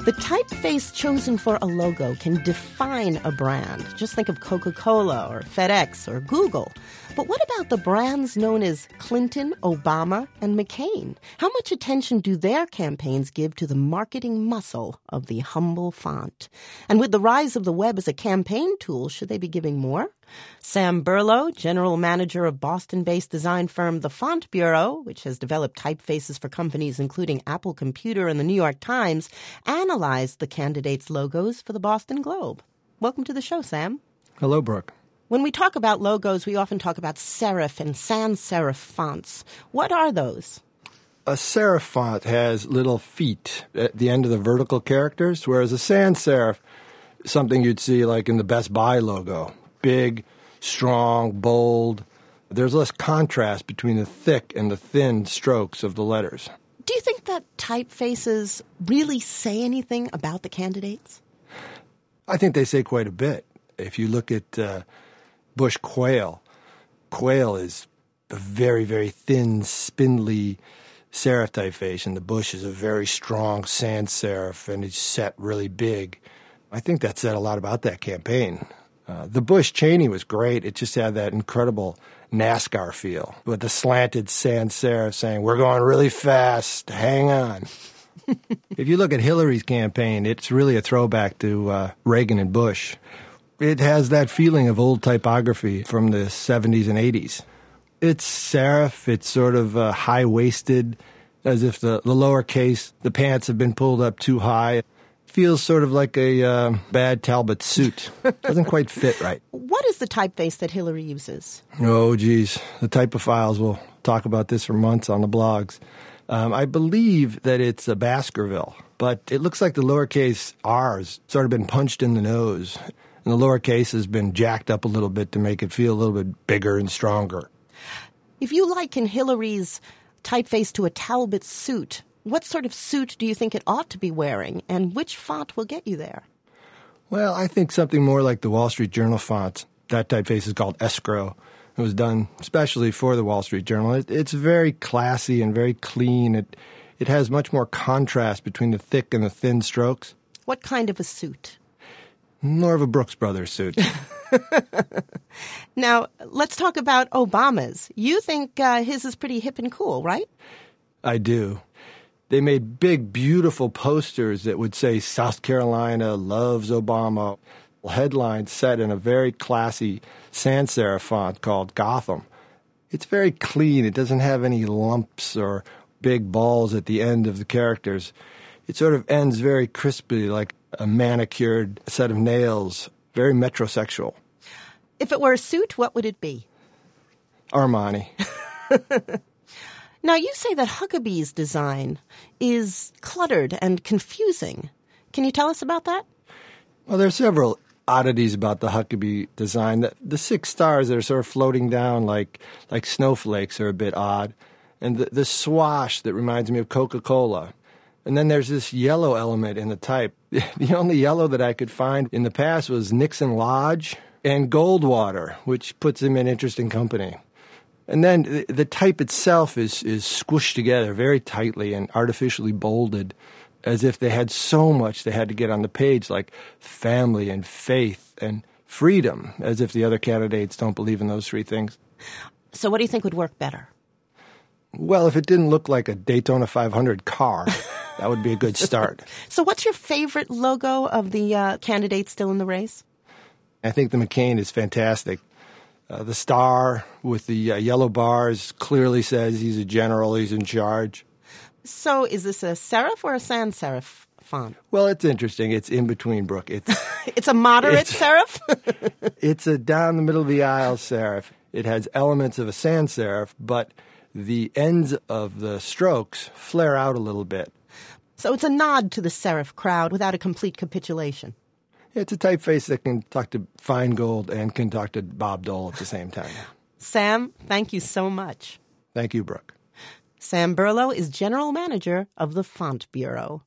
The typeface chosen for a logo can define a brand. Just think of Coca-Cola or FedEx or Google. But what about the brands known as Clinton, Obama, and McCain? How much attention do their campaigns give to the marketing muscle of the humble font? And with the rise of the web as a campaign tool, should they be giving more? Sam Berlow, general manager of Boston-based design firm The Font Bureau, which has developed typefaces for companies including Apple Computer and the New York Times, analyzed the candidates' logos for the Boston Globe. Welcome to the show, Sam. Hello, Brooke. When we talk about logos, we often talk about serif and sans serif fonts. What are those? A serif font has little feet at the end of the vertical characters, whereas a sans serif is something you'd see like in the Best Buy logo. Big, strong, bold. There's less contrast between the thick and the thin strokes of the letters. Do you think that typefaces really say anything about the candidates? I think they say quite a bit. If you look at Bush Quail, Quail is a very, very thin, spindly serif typeface, and the Bush is a very strong sans serif, and it's set really big. I think that said a lot about that campaign. The Bush Cheney was great. It just had that incredible NASCAR feel with the slanted sans serif saying, "We're going really fast, hang on." If you look at Hillary's campaign, it's really a throwback to Reagan and Bush. It has that feeling of old typography from the 70s and 80s. It's serif. It's sort of high-waisted, as if the lowercase, the pants have been pulled up too high. Feels sort of like a bad Talbot suit. Doesn't quite fit right. What is the typeface that Hillary uses? Oh, geez. The typophiles will talk about this for months on the blogs. I believe that it's a Baskerville, but it looks like the lowercase r's sort of been punched in the nose, and the lowercase has been jacked up a little bit to make it feel a little bit bigger and stronger. If you liken Hillary's typeface to a Talbot suit, what sort of suit do you think it ought to be wearing, and which font will get you there? Well, I think something more like the Wall Street Journal font. That typeface is called Escrow. It was done especially for the Wall Street Journal. It's very classy and very clean. It has much more contrast between the thick and the thin strokes. What kind of a suit? More of a Brooks Brothers suit. Now, let's talk about Obama's. You think his is pretty hip and cool, right? I do. They made big, beautiful posters that would say South Carolina loves Obama. Headlines set in a very classy sans serif font called Gotham. It's very clean. It doesn't have any lumps or big balls at the end of the characters. It sort of ends very crisply like a manicured set of nails. Very metrosexual. If it were a suit, what would it be? Armani. Now, you say that Huckabee's design is cluttered and confusing. Can you tell us about that? Well, there are several oddities about the Huckabee design. The 6 stars that are sort of floating down like snowflakes are a bit odd. And the swash that reminds me of Coca-Cola. And then there's this yellow element in the type. The only yellow that I could find in the past was Nixon Lodge and Goldwater, which puts him in interesting company. And then the type itself is squished together very tightly and artificially bolded, as if they had so much they had to get on the page, like family and faith and freedom, as if the other candidates don't believe in those 3 things. So what do you think would work better? Well, if it didn't look like a Daytona 500 car, that would be a good start. So what's your favorite logo of the candidates still in the race? I think the McCain is fantastic. The star with the yellow bars clearly says he's a general, he's in charge. So is this a serif or a sans serif font? Well, it's interesting. It's in between, Brooke. It's a moderate serif? It's a down the middle of the aisle serif. It has elements of a sans serif, but the ends of the strokes flare out a little bit. So it's a nod to the serif crowd without a complete capitulation. It's a typeface that can talk to Feingold and can talk to Bob Dole at the same time. Sam, thank you so much. Thank you, Brooke. Sam Berlow is general manager of the Font Bureau.